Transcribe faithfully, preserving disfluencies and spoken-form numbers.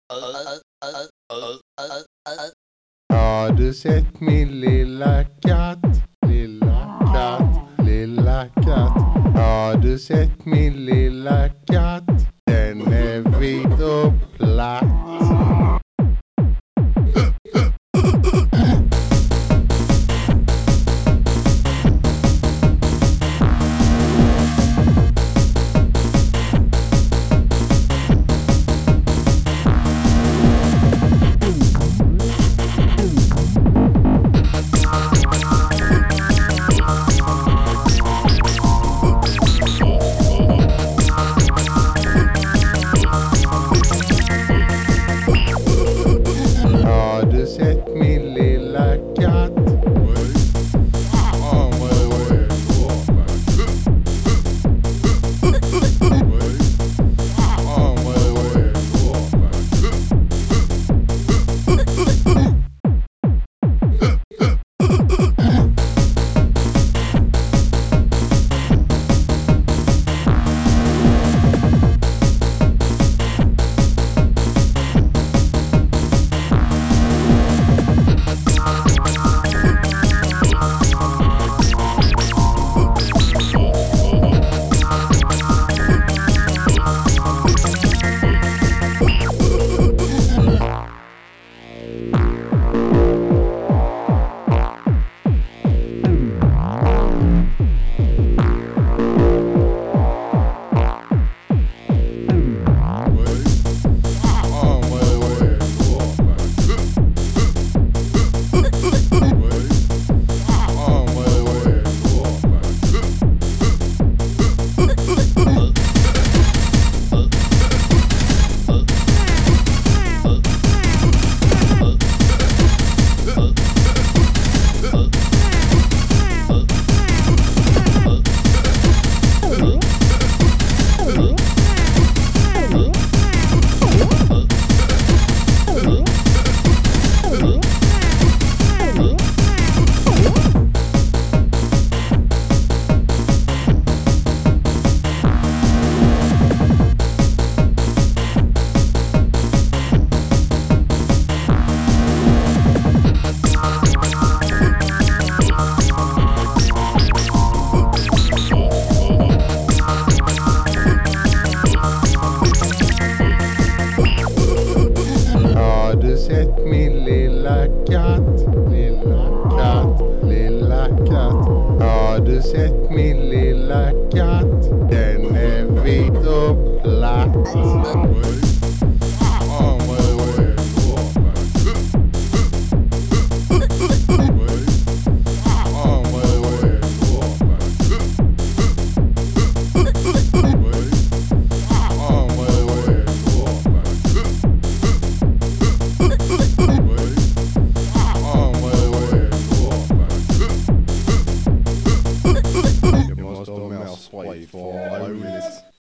Har du sett min lilla katt? Lilla katt, lilla katt. Har du sett min lilla katt? Den är vit och platt. Har du sett min lilla katt? Har du sett min lilla katt? Lilla katt, lilla katt. Har du sett min lilla katt? Den är vit och platt. You must have mouse wife for all I